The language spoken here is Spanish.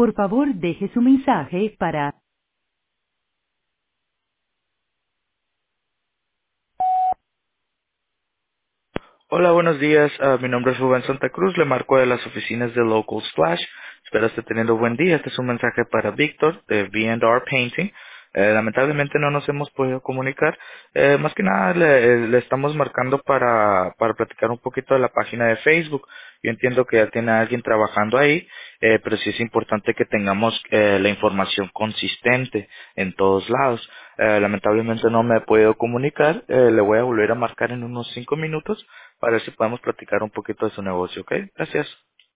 Por favor, deje su mensaje para... Hola, buenos días. Mi nombre es Rubén Santa Cruz. Le marco de las oficinas de Local Splash. Espero esté teniendo buen día. Este es un mensaje para Víctor de V&R Painting. Lamentablemente no nos hemos podido comunicar. Más que nada le estamos marcando para platicar un poquito de la página de Facebook. Yo entiendo que ya tiene alguien trabajando ahí, pero sí es importante que tengamos la información consistente en todos lados. Lamentablemente no me he podido comunicar. Le voy a volver a marcar en unos 5 minutos para ver si podemos platicar un poquito de su negocio, ¿ok? Gracias.